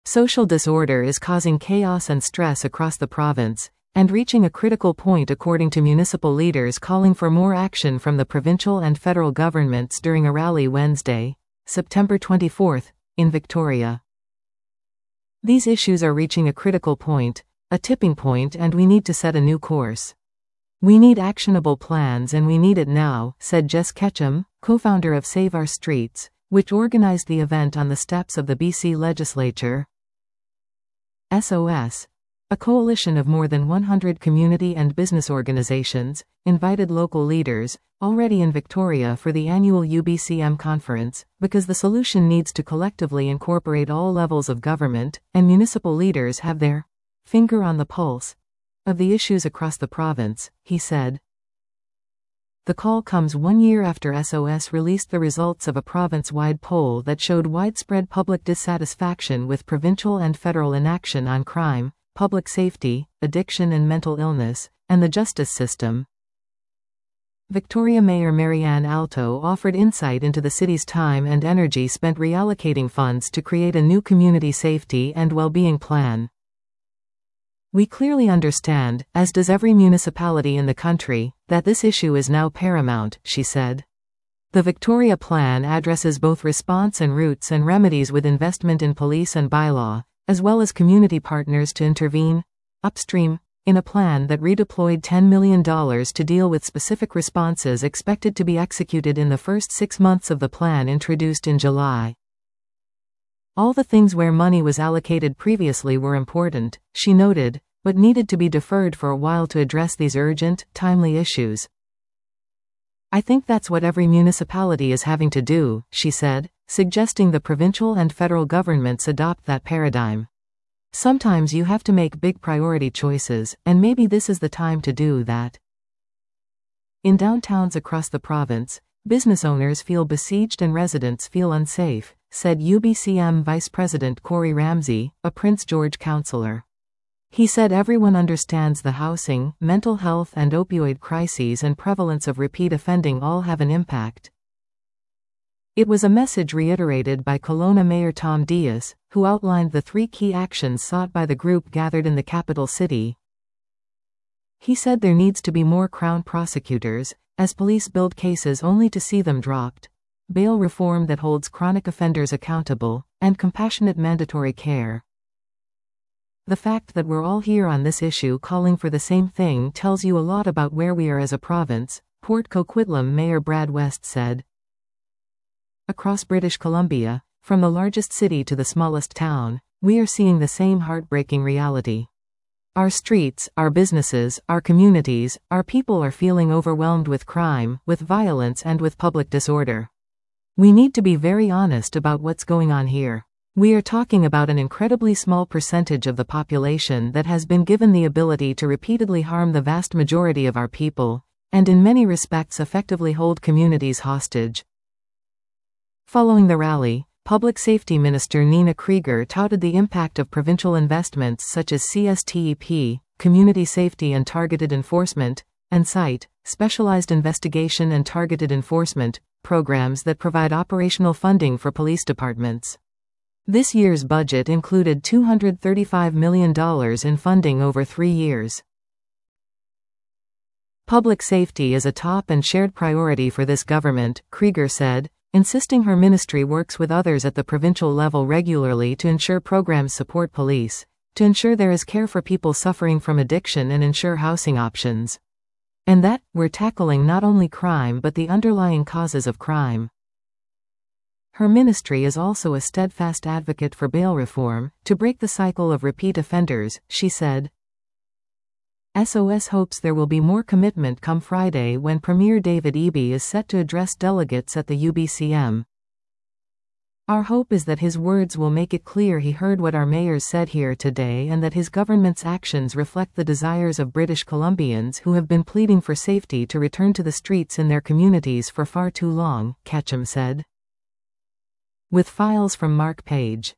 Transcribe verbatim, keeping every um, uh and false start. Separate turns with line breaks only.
Social disorder is causing chaos and stress across the province, and reaching a critical point according to municipal leaders calling for more action from the provincial and federal governments during a rally Wednesday, September twenty-fourth, in Victoria. These issues are reaching a critical point, a tipping point, and we need to set a new course. We need actionable plans and we need it now, said Jess Ketchum, co-founder of Save Our Streets, which organized the event on the steps of the B C Legislature. S O S, a coalition of more than one hundred community and business organizations, invited local leaders, already in Victoria, for the annual U B C M conference, because the solution needs to collectively incorporate all levels of government, and municipal leaders have their finger on the pulse of the issues across the province, he said. The call comes one year after S O S released the results of a province-wide poll that showed widespread public dissatisfaction with provincial and federal inaction on crime, public safety, addiction and mental illness, and the justice system. Victoria Mayor Marianne Alto offered insight into the city's time and energy spent reallocating funds to create a new community safety and well-being plan. We clearly understand, as does every municipality in the country, that this issue is now paramount, she said. The Victoria Plan addresses both response and roots and remedies with investment in police and bylaw, as well as community partners to intervene, upstream, in a plan that redeployed ten million dollars to deal with specific responses expected to be executed in the first six months of the plan introduced in July. All the things where money was allocated previously were important, she noted, but needed to be deferred for a while to address these urgent, timely issues. I think that's what every municipality is having to do, she said, suggesting the provincial and federal governments adopt that paradigm. Sometimes you have to make big priority choices, and maybe this is the time to do that. In downtowns across the province, business owners feel besieged and residents feel unsafe, said U B C M Vice President Corey Ramsey, a Prince George councillor. He said everyone understands the housing, mental health and opioid crises and prevalence of repeat offending all have an impact. It was a message reiterated by Kelowna Mayor Tom Dias, who outlined the three key actions sought by the group gathered in the capital city. He said there needs to be more Crown prosecutors, as police build cases only to see them dropped, bail reform that holds chronic offenders accountable, and compassionate mandatory care. The fact that we're all here on this issue calling for the same thing tells you a lot about where we are as a province, Port Coquitlam Mayor Brad West said. Across British Columbia, from the largest city to the smallest town, we are seeing the same heartbreaking reality. Our streets, our businesses, our communities, our people are feeling overwhelmed with crime, with violence and with public disorder. We need to be very honest about what's going on here. We are talking about an incredibly small percentage of the population that has been given the ability to repeatedly harm the vast majority of our people, and in many respects effectively hold communities hostage. Following the rally, Public Safety Minister Nina Krieger touted the impact of provincial investments such as C S T E P, Community Safety and Targeted Enforcement, and SITE, Specialized Investigation and Targeted Enforcement, programs that provide operational funding for police departments. This year's budget included two hundred thirty-five million dollars in funding over three years. Public safety is a top and shared priority for this government, Krieger said, insisting her ministry works with others at the provincial level regularly to ensure programs support police, to ensure there is care for people suffering from addiction and ensure housing options. And that, we're tackling not only crime but the underlying causes of crime. Her ministry is also a steadfast advocate for bail reform, to break the cycle of repeat offenders, she said. S O S hopes there will be more commitment come Friday when Premier David Eby is set to address delegates at the U B C M. Our hope is that his words will make it clear he heard what our mayors said here today and that his government's actions reflect the desires of British Columbians who have been pleading for safety to return to the streets in their communities for far too long, Ketchum said. With files from Mark Page.